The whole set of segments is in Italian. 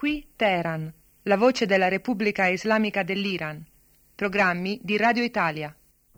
Qui Teheran, la voce della Repubblica Islamica dell'Iran. Programmi di Radio Italia.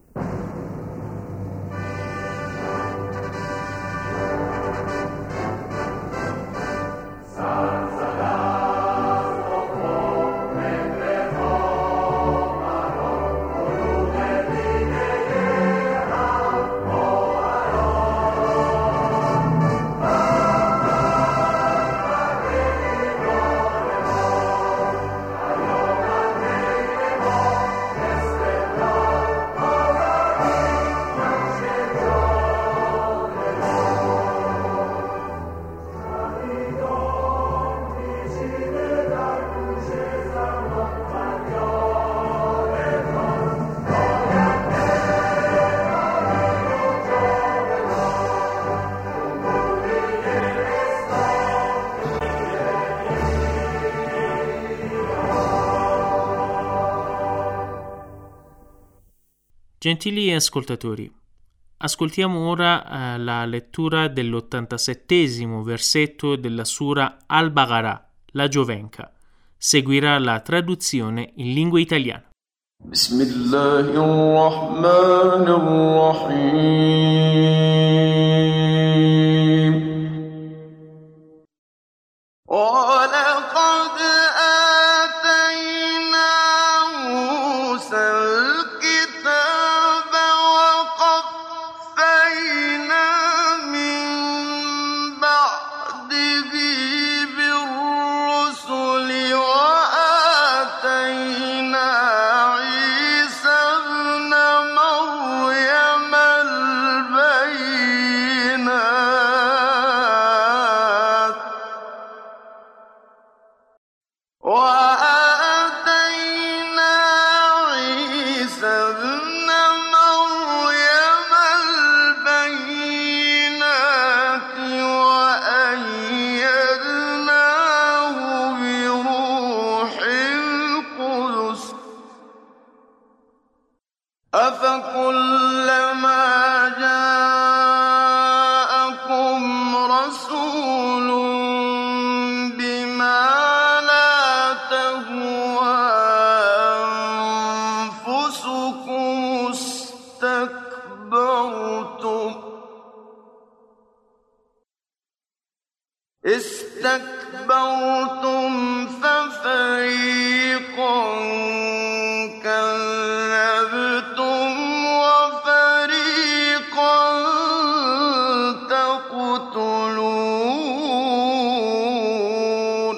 Gentili ascoltatori, ascoltiamo ora la lettura dell'87° versetto della Sura Al-Baqarah, la Giovenca. Seguirà la traduzione in lingua italiana. استكبرتم ففريقا كذبتم وفريقا تقتلون.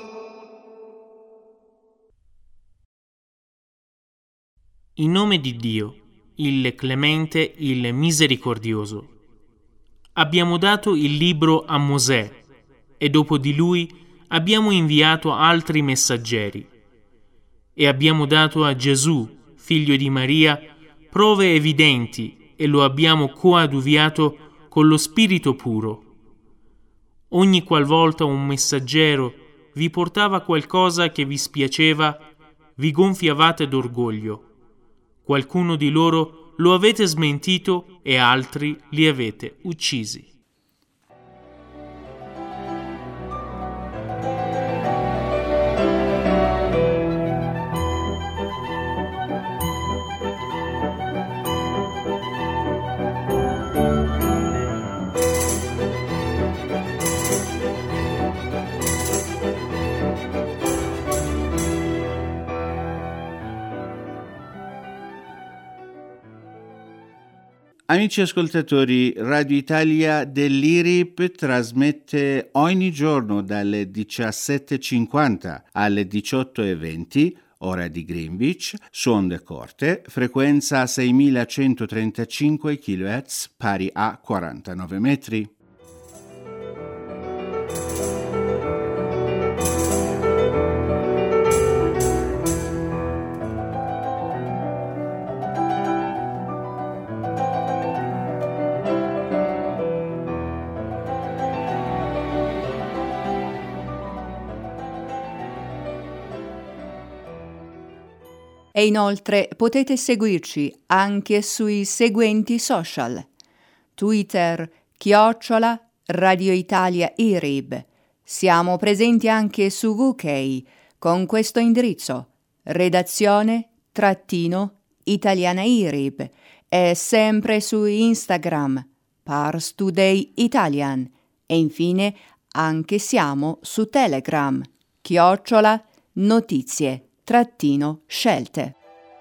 In nome di Dio, il Clemente, il Misericordioso. Abbiamo dato il libro a Mosè e dopo di lui abbiamo inviato altri messaggeri e abbiamo dato a Gesù, figlio di Maria, prove evidenti e lo abbiamo coadiuviato con lo Spirito puro. Ogni qualvolta un messaggero vi portava qualcosa che vi spiaceva, vi gonfiavate d'orgoglio. Qualcuno di loro lo avete smentito e altri li avete uccisi. Amici ascoltatori, Radio Italia dell'IRIP trasmette ogni giorno dalle 17.50 alle 18.20, ora di Greenwich, su onde corte, frequenza 6135 kHz pari a 49 metri. E inoltre potete seguirci anche sui seguenti social: Twitter @ Radio Italia IRIB, Siamo presenti anche su VK con questo indirizzo: redazione-italianairib, e sempre su Instagram Pars Today Italian, e infine anche siamo su Telegram @notizie-scelte.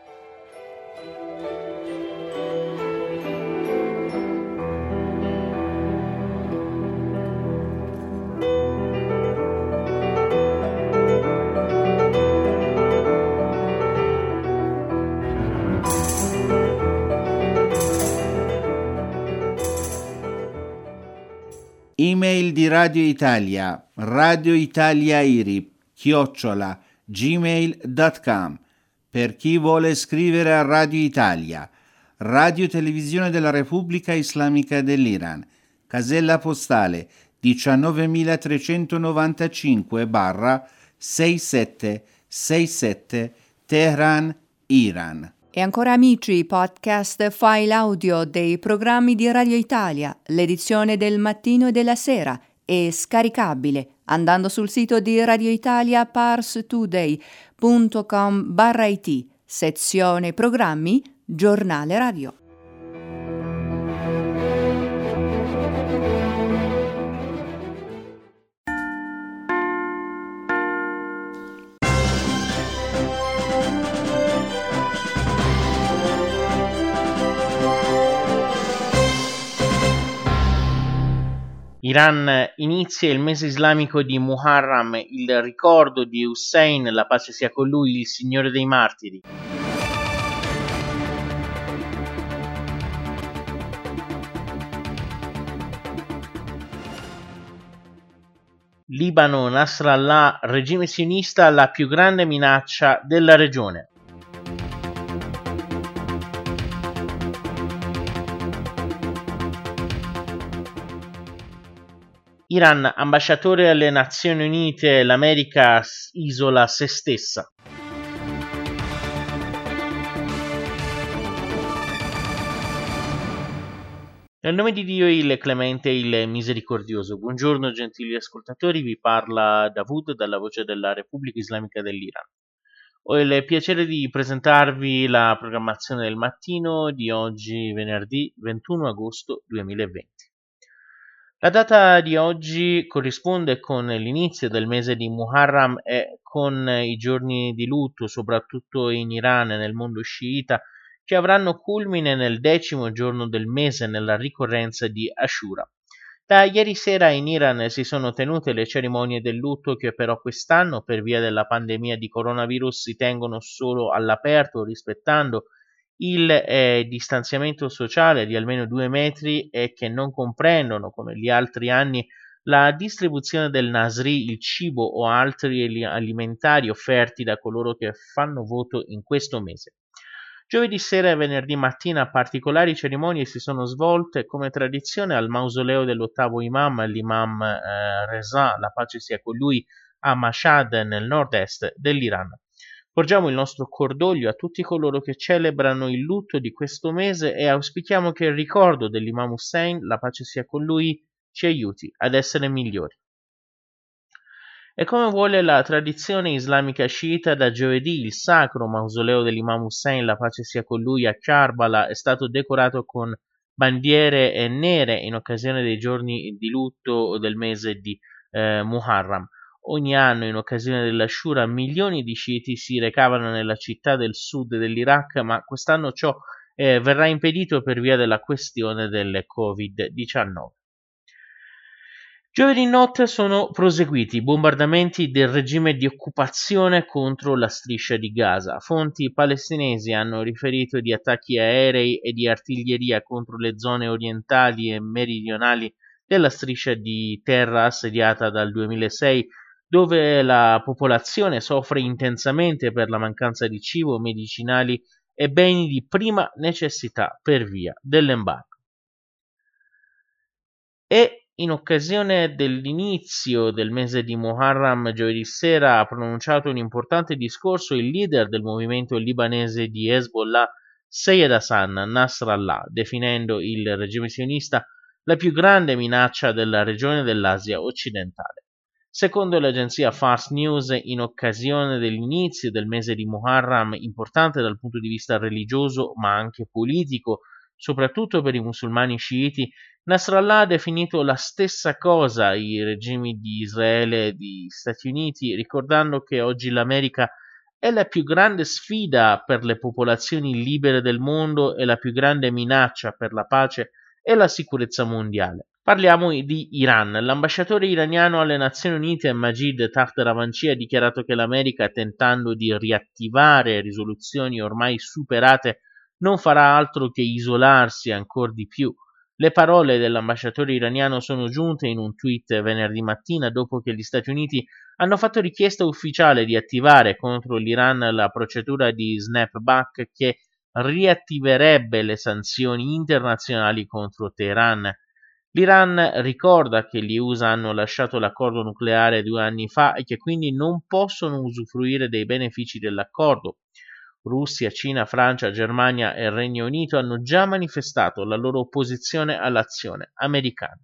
Email di Radio Italia, radioitaliairib@gmail.com. Per chi vuole scrivere a Radio Italia, Radio Televisione della Repubblica Islamica dell'Iran, casella postale 19935/6767 Teheran, Iran. E ancora amici, podcast file audio dei programmi di Radio Italia, l'edizione del mattino e della sera, è scaricabile andando sul sito di Radio Italia parstoday.com/it, sezione programmi, giornale radio. Iran inizia il mese islamico di Muharram, il ricordo di Hussein, la pace sia con lui, il signore dei martiri. Libano, Nasrallah, regime sionista, la più grande minaccia della regione. Iran, ambasciatore alle Nazioni Unite, l'America isola se stessa. Nel nome di Dio, il Clemente, il Misericordioso. Buongiorno gentili ascoltatori, vi parla Davud dalla Voce della Repubblica Islamica dell'Iran. Ho il piacere di presentarvi la programmazione del mattino di oggi, venerdì 21 agosto 2020. La data di oggi corrisponde con l'inizio del mese di Muharram e con i giorni di lutto, soprattutto in Iran e nel mondo sciita, che avranno culmine nel 10° giorno del mese nella ricorrenza di Ashura. Da ieri sera in Iran si sono tenute le cerimonie del lutto, che però quest'anno, per via della pandemia di coronavirus, si tengono solo all'aperto, rispettando il distanziamento sociale di almeno 2 metri e che non comprendono, come gli altri anni, la distribuzione del Nasri, il cibo o altri alimentari offerti da coloro che fanno voto in questo mese. Giovedì sera e venerdì mattina particolari cerimonie si sono svolte come tradizione al mausoleo dell'8° imam, l'imam Reza, la pace sia con lui, a Mashhad nel nord-est dell'Iran. Porgiamo il nostro cordoglio a tutti coloro che celebrano il lutto di questo mese e auspichiamo che il ricordo dell'imam Hussein, la pace sia con lui, ci aiuti ad essere migliori. E come vuole la tradizione islamica sciita, da giovedì il sacro mausoleo dell'imam Hussein, la pace sia con lui, a Karbala è stato decorato con bandiere nere in occasione dei giorni di lutto del mese di Muharram. Ogni anno, in occasione dell'Ashura, milioni di sciiti si recavano nella città del sud dell'Iraq, ma quest'anno ciò verrà impedito per via della questione del Covid-19. Giovedì notte sono proseguiti i bombardamenti del regime di occupazione contro la striscia di Gaza. Fonti palestinesi hanno riferito di attacchi aerei e di artiglieria contro le zone orientali e meridionali della striscia di terra assediata dal 2006, dove la popolazione soffre intensamente per la mancanza di cibo, medicinali e beni di prima necessità per via dell'embargo. E in occasione dell'inizio del mese di Muharram, giovedì sera ha pronunciato un importante discorso il leader del movimento libanese di Hezbollah, Seyed Hassan Nasrallah, definendo il regime sionista la più grande minaccia della regione dell'Asia occidentale. Secondo l'agenzia Fars News, in occasione dell'inizio del mese di Muharram, importante dal punto di vista religioso ma anche politico, soprattutto per i musulmani sciiti, Nasrallah ha definito la stessa cosa ai regimi di Israele e di Stati Uniti, ricordando che oggi l'America è la più grande sfida per le popolazioni libere del mondo e la più grande minaccia per la pace e la sicurezza mondiale. Parliamo di Iran. L'ambasciatore iraniano alle Nazioni Unite Majid Takht Ravanchi ha dichiarato che l'America, tentando di riattivare risoluzioni ormai superate, non farà altro che isolarsi ancora di più. Le parole dell'ambasciatore iraniano sono giunte in un tweet venerdì mattina dopo che gli Stati Uniti hanno fatto richiesta ufficiale di attivare contro l'Iran la procedura di snapback che riattiverebbe le sanzioni internazionali contro Teheran. L'Iran ricorda che gli USA hanno lasciato l'accordo nucleare 2 anni fa e che quindi non possono usufruire dei benefici dell'accordo. Russia, Cina, Francia, Germania e Regno Unito hanno già manifestato la loro opposizione all'azione americana.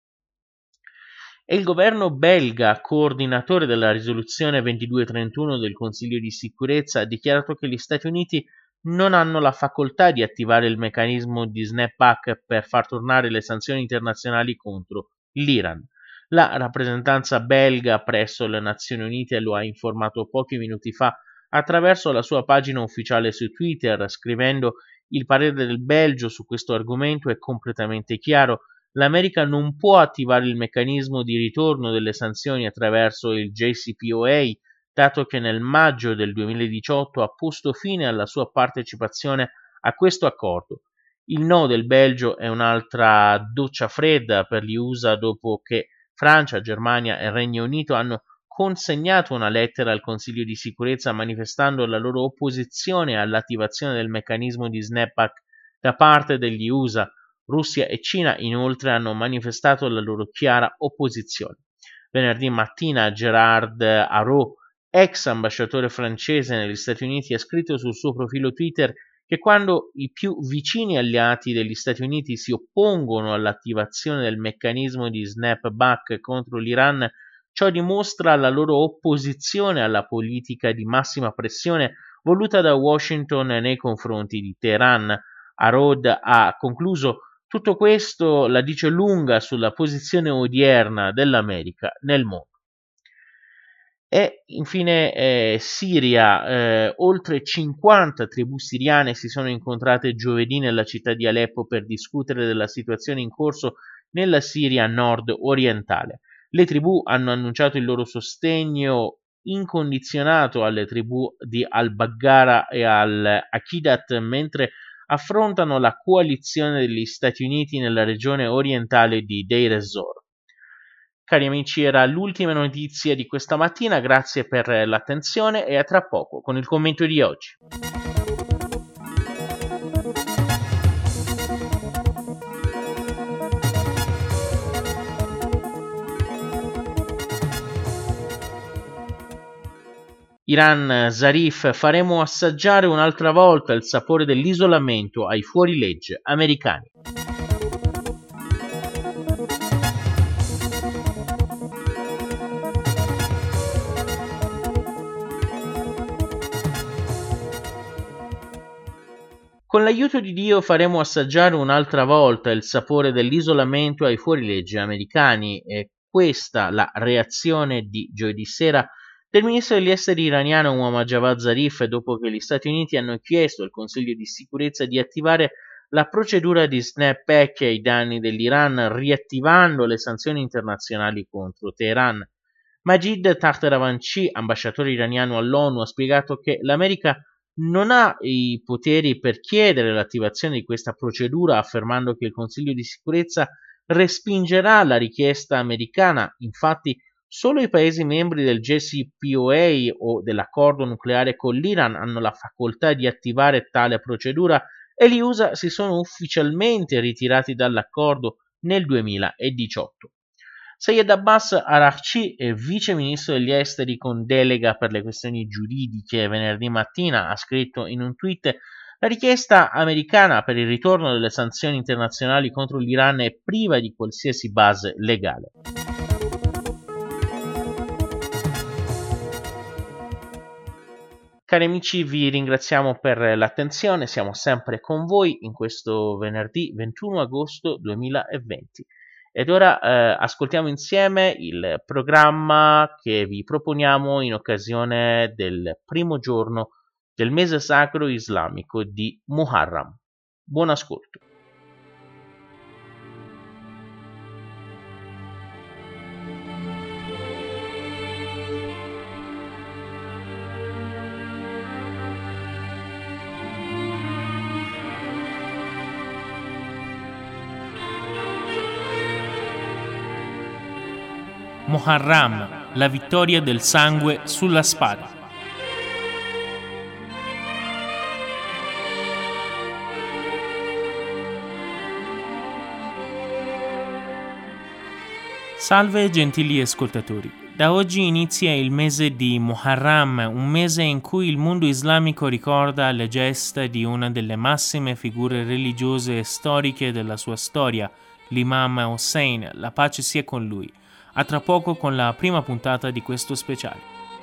E il governo belga, coordinatore della risoluzione 2231 del Consiglio di sicurezza, ha dichiarato che gli Stati Uniti non hanno la facoltà di attivare il meccanismo di snapback per far tornare le sanzioni internazionali contro l'Iran. La rappresentanza belga presso le Nazioni Unite lo ha informato pochi minuti fa attraverso la sua pagina ufficiale su Twitter, scrivendo: il parere del Belgio su questo argomento è completamente chiaro. L'America non può attivare il meccanismo di ritorno delle sanzioni attraverso il JCPOA, dato che nel maggio del 2018 ha posto fine alla sua partecipazione a questo accordo. Il no del Belgio è un'altra doccia fredda per gli USA dopo che Francia, Germania e Regno Unito hanno consegnato una lettera al Consiglio di sicurezza manifestando la loro opposizione all'attivazione del meccanismo di snapback da parte degli USA. Russia e Cina inoltre hanno manifestato la loro chiara opposizione. Venerdì mattina Gérard Araud, ex ambasciatore francese negli Stati Uniti, ha scritto sul suo profilo Twitter che quando i più vicini alleati degli Stati Uniti si oppongono all'attivazione del meccanismo di snapback contro l'Iran, ciò dimostra la loro opposizione alla politica di massima pressione voluta da Washington nei confronti di Teheran. Araud ha concluso: tutto questo la dice lunga sulla posizione odierna dell'America nel mondo. E infine Siria, oltre 50 tribù siriane si sono incontrate giovedì nella città di Aleppo per discutere della situazione in corso nella Siria nord-orientale. Le tribù hanno annunciato il loro sostegno incondizionato alle tribù di al-Baggara e al-Aqidat mentre affrontano la coalizione degli Stati Uniti nella regione orientale di Deir ez-Zor. Cari amici, era l'ultima notizia di questa mattina, grazie per l'attenzione e a tra poco con il commento di oggi. Iran Zarif, faremo assaggiare un'altra volta il sapore dell'isolamento ai fuorilegge americani. Con l'aiuto di Dio faremo assaggiare un'altra volta il sapore dell'isolamento ai fuorilegge americani. E questa la reazione di giovedì sera del ministro degli esteri iraniano Mohammad Javad Zarif dopo che gli Stati Uniti hanno chiesto al Consiglio di sicurezza di attivare la procedura di snapback ai danni dell'Iran, riattivando le sanzioni internazionali contro Teheran. Majid Takht Ravanchi, ambasciatore iraniano all'ONU, ha spiegato che l'America non ha i poteri per chiedere l'attivazione di questa procedura, affermando che il Consiglio di sicurezza respingerà la richiesta americana. Infatti, solo i Paesi membri del JCPOA o dell'accordo nucleare con l'Iran hanno la facoltà di attivare tale procedura e gli USA si sono ufficialmente ritirati dall'accordo nel 2018. Sayed Abbas Araghchi, vice ministro degli esteri con delega per le questioni giuridiche, venerdì mattina ha scritto in un tweet: la richiesta americana per il ritorno delle sanzioni internazionali contro l'Iran è priva di qualsiasi base legale. Cari amici, vi ringraziamo per l'attenzione, siamo sempre con voi in questo venerdì 21 agosto 2020. Ed ora ascoltiamo insieme il programma che vi proponiamo in occasione del primo giorno del mese sacro islamico di Muharram. Buon ascolto. Muharram, la vittoria del sangue sulla spada. Salve gentili ascoltatori. Da oggi inizia il mese di Muharram, un mese in cui il mondo islamico ricorda le gesta di una delle massime figure religiose e storiche della sua storia, l'Imam Hussein, la pace sia con lui. A tra poco con la prima puntata di questo speciale.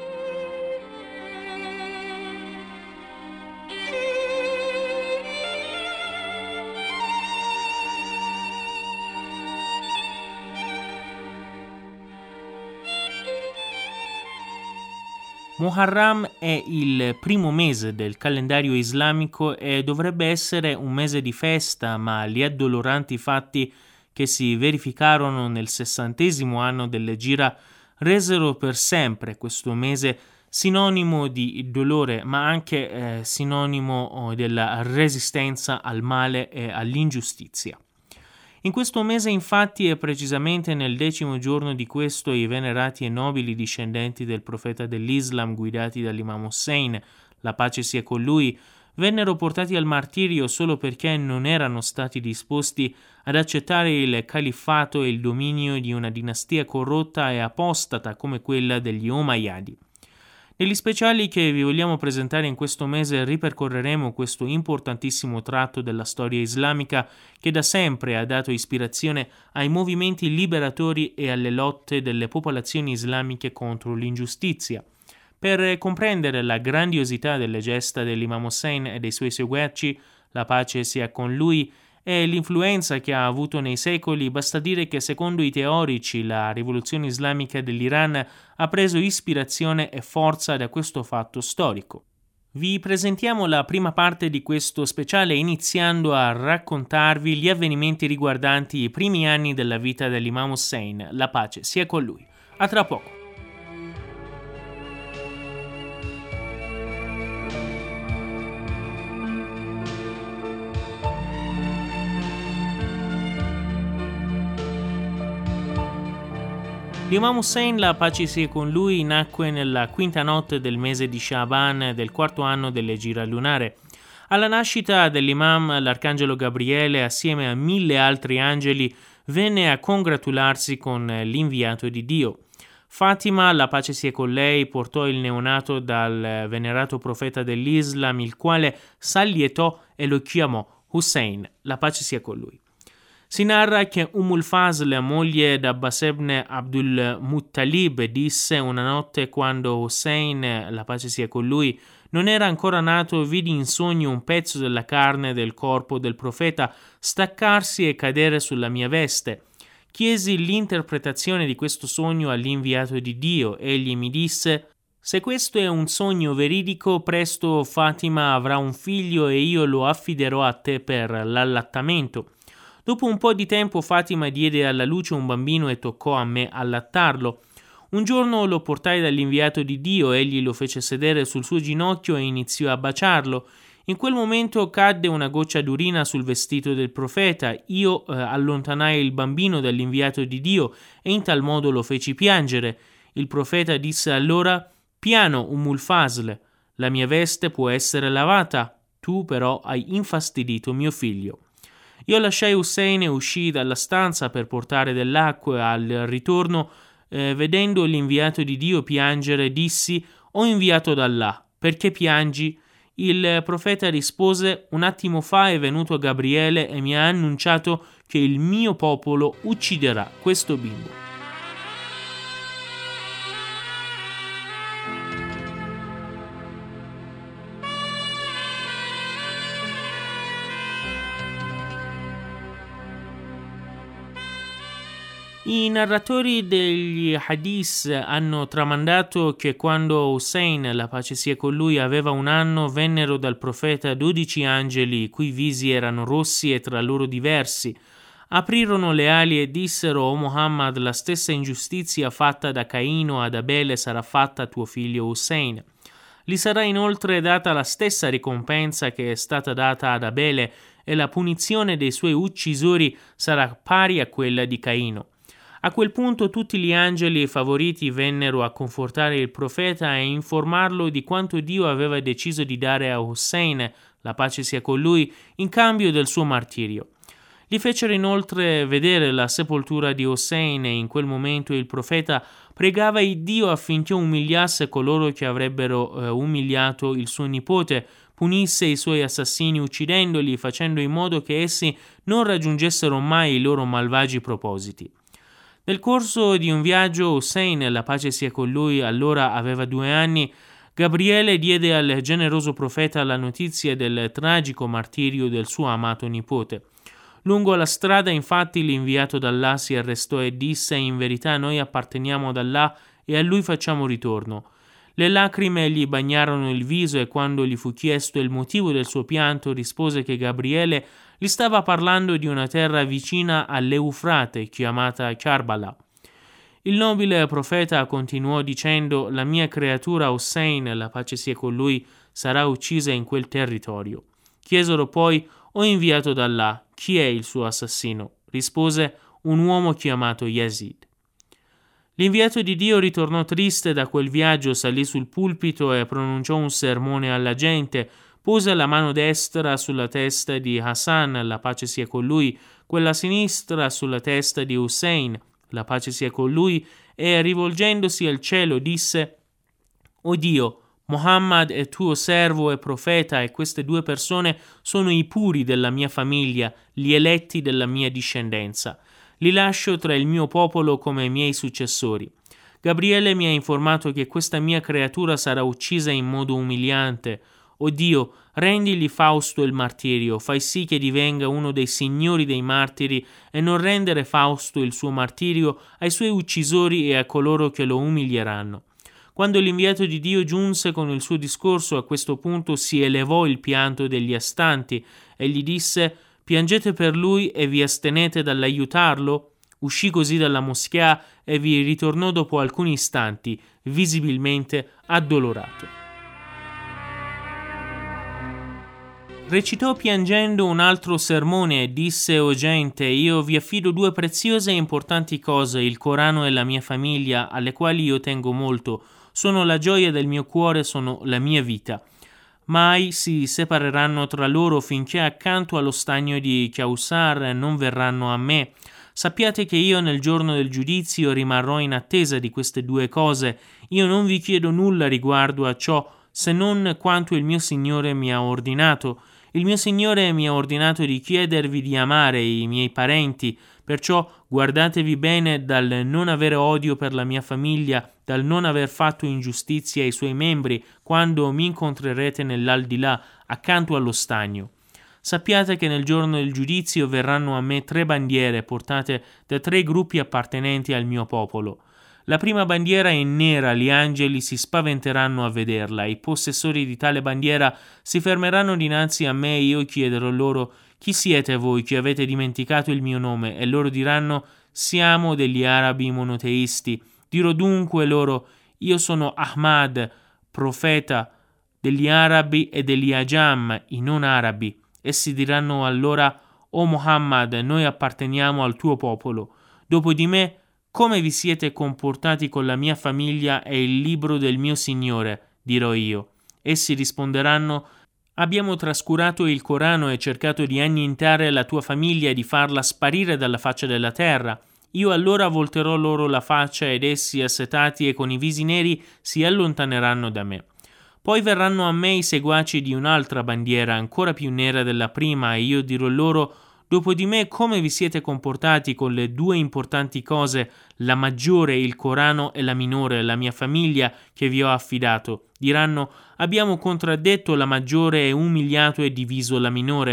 Muharram è il primo mese del calendario islamico e dovrebbe essere un mese di festa, ma gli addoloranti fatti che si verificarono nel 60° anno dell'Egira resero per sempre questo mese sinonimo di dolore, ma anche sinonimo della resistenza al male e all'ingiustizia. In questo mese, infatti, e precisamente nel 10° giorno di questo, i venerati e nobili discendenti del profeta dell'Islam, guidati dall'Imam Hussein, la pace sia con lui, vennero portati al martirio solo perché non erano stati disposti ad accettare il califfato e il dominio di una dinastia corrotta e apostata come quella degli Omayyadi. Negli speciali che vi vogliamo presentare in questo mese ripercorreremo questo importantissimo tratto della storia islamica che da sempre ha dato ispirazione ai movimenti liberatori e alle lotte delle popolazioni islamiche contro l'ingiustizia. Per comprendere la grandiosità delle gesta dell'Imam Hussein e dei suoi seguaci, la pace sia con lui, e l'influenza che ha avuto nei secoli, basta dire che secondo i teorici la rivoluzione islamica dell'Iran ha preso ispirazione e forza da questo fatto storico. Vi presentiamo la prima parte di questo speciale iniziando a raccontarvi gli avvenimenti riguardanti i primi anni della vita dell'Imam Hussein, la pace sia con lui. A tra poco. L'Imam Hussein, la pace sia con lui, nacque nella quinta notte del mese di Sha'ban del 4° anno dell'Egira lunare. Alla nascita dell'Imam, l'arcangelo Gabriele, assieme a 1000 altri angeli, venne a congratularsi con l'inviato di Dio. Fatima, la pace sia con lei, portò il neonato dal venerato profeta dell'Islam, il quale s'allietò e lo chiamò Hussein, la pace sia con lui. Si narra che al-Fazl, moglie d'Abbas ibn Abdul Muttalib, disse una notte quando Hussein, la pace sia con lui, non era ancora nato, vidi in sogno un pezzo della carne del corpo del profeta staccarsi e cadere sulla mia veste. Chiesi l'interpretazione di questo sogno all'inviato di Dio. Egli mi disse: se questo è un sogno veridico, presto Fatima avrà un figlio e io lo affiderò a te per l'allattamento. Dopo un po' di tempo Fatima diede alla luce un bambino e toccò a me allattarlo. Un giorno lo portai dall'inviato di Dio, egli lo fece sedere sul suo ginocchio e iniziò a baciarlo. In quel momento cadde una goccia d'urina sul vestito del profeta. Io allontanai il bambino dall'inviato di Dio e in tal modo lo feci piangere. Il profeta disse allora: piano, al-Fazl, la mia veste può essere lavata, tu però hai infastidito mio figlio. Io lasciai Hussein e uscii dalla stanza per portare dell'acqua. Al ritorno, vedendo l'inviato di Dio piangere, dissi: ho inviato da Allah, perché piangi? Il profeta rispose: un attimo fa è venuto Gabriele e mi ha annunciato che il mio popolo ucciderà questo bimbo. I narratori degli hadith hanno tramandato che quando Hussein, la pace sia con lui, aveva 1 anno, vennero dal profeta 12 angeli, i cui visi erano rossi e tra loro diversi. Aprirono le ali e dissero: «O Muhammad, la stessa ingiustizia fatta da Caino ad Abele sarà fatta a tuo figlio Hussein. Gli sarà inoltre data la stessa ricompensa che è stata data ad Abele e la punizione dei suoi uccisori sarà pari a quella di Caino». A quel punto tutti gli angeli favoriti vennero a confortare il profeta e informarlo di quanto Dio aveva deciso di dare a Hussein, la pace sia con lui, in cambio del suo martirio. Gli fecero inoltre vedere la sepoltura di Hussein e in quel momento il profeta pregava il Dio affinché umiliasse coloro che avrebbero umiliato il suo nipote, punisse i suoi assassini uccidendoli, facendo in modo che essi non raggiungessero mai i loro malvagi propositi. Nel corso di un viaggio, Hussein, la pace sia con lui, allora aveva 2 anni, Gabriele diede al generoso profeta la notizia del tragico martirio del suo amato nipote. Lungo la strada, infatti, l'inviato d'Allah si arrestò e disse: «In verità noi apparteniamo ad Allah e a lui facciamo ritorno». Le lacrime gli bagnarono il viso e quando gli fu chiesto il motivo del suo pianto rispose che Gabriele gli stava parlando di una terra vicina all'Eufrate chiamata Karbala. Il nobile profeta continuò dicendo: «La mia creatura Hussein, la pace sia con lui, sarà uccisa in quel territorio». Chiesero poi: «O inviato d'Allah, chi è il suo assassino?» Rispose: «Un uomo chiamato Yazid». L'inviato di Dio ritornò triste da quel viaggio, salì sul pulpito e pronunciò un sermone alla gente, pose la mano destra sulla testa di Hassan, la pace sia con lui, quella sinistra sulla testa di Hussein, la pace sia con lui, e rivolgendosi al cielo disse: «O Dio, Muhammad è tuo servo e profeta e queste 2 persone sono i puri della mia famiglia, gli eletti della mia discendenza. Li lascio tra il mio popolo come miei successori. Gabriele mi ha informato che questa mia creatura sarà uccisa in modo umiliante. O Dio, rendigli Fausto il martirio, fai sì che divenga uno dei signori dei martiri e non rendere Fausto il suo martirio ai suoi uccisori e a coloro che lo umilieranno». Quando l'inviato di Dio giunse con il suo discorso, a questo punto si elevò il pianto degli astanti e gli disse: «Piangete per lui e vi astenete dall'aiutarlo?» Uscì così dalla moschea e vi ritornò dopo alcuni istanti, visibilmente addolorato. Recitò piangendo un altro sermone e disse: «O gente, io vi affido 2 preziose e importanti cose, il Corano e la mia famiglia, alle quali io tengo molto. Sono la gioia del mio cuore, sono la mia vita. Mai si separeranno tra loro finché accanto allo stagno di Kausar non verranno a me. Sappiate che io nel giorno del giudizio rimarrò in attesa di queste 2 cose. Io non vi chiedo nulla riguardo a ciò, se non quanto il mio Signore mi ha ordinato. Il mio Signore mi ha ordinato di chiedervi di amare i miei parenti, perciò guardatevi bene dal non avere odio per la mia famiglia, dal non aver fatto ingiustizia ai suoi membri quando mi incontrerete nell'aldilà accanto allo stagno. Sappiate che nel giorno del giudizio verranno a me 3 bandiere portate da 3 gruppi appartenenti al mio popolo. La prima bandiera è nera, gli angeli si spaventeranno a vederla, i possessori di tale bandiera si fermeranno dinanzi a me e io chiederò loro: «Chi siete voi che avete dimenticato il mio nome?» E loro diranno: «Siamo degli arabi monoteisti». Dirò dunque loro: «Io sono Ahmad, profeta degli arabi e degli Ajam, i non arabi». Essi diranno allora: «O Muhammad, noi apparteniamo al tuo popolo. Dopo di me, come vi siete comportati con la mia famiglia e il libro del mio Signore?» Dirò io. Essi risponderanno: «Abbiamo trascurato il Corano e cercato di annientare la tua famiglia e di farla sparire dalla faccia della terra». Io allora volterò loro la faccia ed essi, assetati e con i visi neri, si allontaneranno da me. Poi verranno a me i seguaci di un'altra bandiera ancora più nera della prima e io dirò loro: «Dopo di me come vi siete comportati con le 2 importanti cose, la maggiore, il Corano, e la minore, la mia famiglia, che vi ho affidato?» Diranno: «Abbiamo contraddetto la maggiore e umiliato e diviso la minore».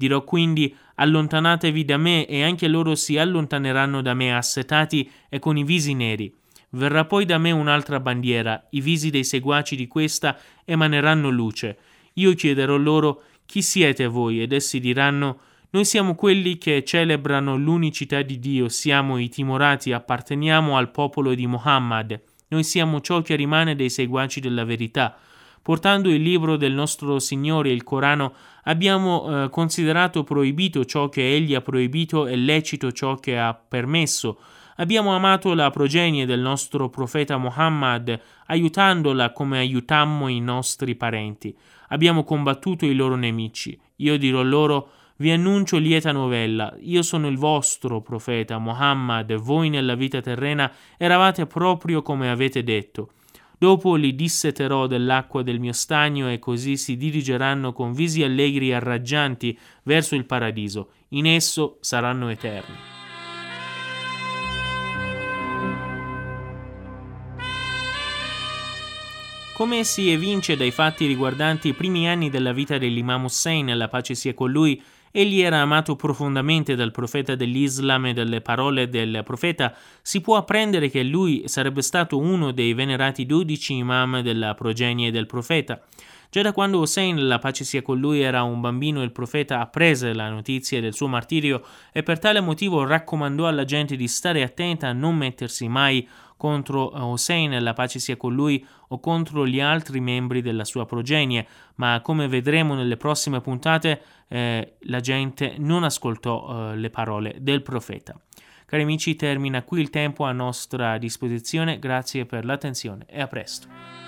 Dirò quindi: allontanatevi da me, e anche loro si allontaneranno da me, assetati e con i visi neri. Verrà poi da me un'altra bandiera, i visi dei seguaci di questa emaneranno luce. Io chiederò loro: chi siete voi? Ed essi diranno: noi siamo quelli che celebrano l'unicità di Dio, siamo i timorati, apparteniamo al popolo di Muhammad. Noi siamo ciò che rimane dei seguaci della verità. Portando il libro del nostro Signore, il Corano, abbiamo considerato proibito ciò che Egli ha proibito e lecito ciò che ha permesso. Abbiamo amato la progenie del nostro profeta Muhammad, aiutandola come aiutammo i nostri parenti. Abbiamo combattuto i loro nemici. Io dirò loro: vi annuncio lieta novella, io sono il vostro profeta Muhammad, e voi nella vita terrena eravate proprio come avete detto. Dopo li disseterò dell'acqua del mio stagno, e così si dirigeranno con visi allegri e raggianti verso il paradiso. In esso saranno eterni. Come si evince dai fatti riguardanti i primi anni della vita dell'Imam Hussein, la pace sia con lui, egli era amato profondamente dal profeta dell'Islam, e dalle parole del profeta si può apprendere che lui sarebbe stato uno dei venerati 12 imam della progenie del profeta. Già da quando Hussein, la pace sia con lui, era un bambino, il profeta apprese la notizia del suo martirio e per tale motivo raccomandò alla gente di stare attenta a non mettersi mai contro Hussein, la pace sia con lui, o contro gli altri membri della sua progenie, ma come vedremo nelle prossime puntate la gente non ascoltò le parole del profeta. Cari amici, termina qui il tempo a nostra disposizione. Grazie per l'attenzione e a presto.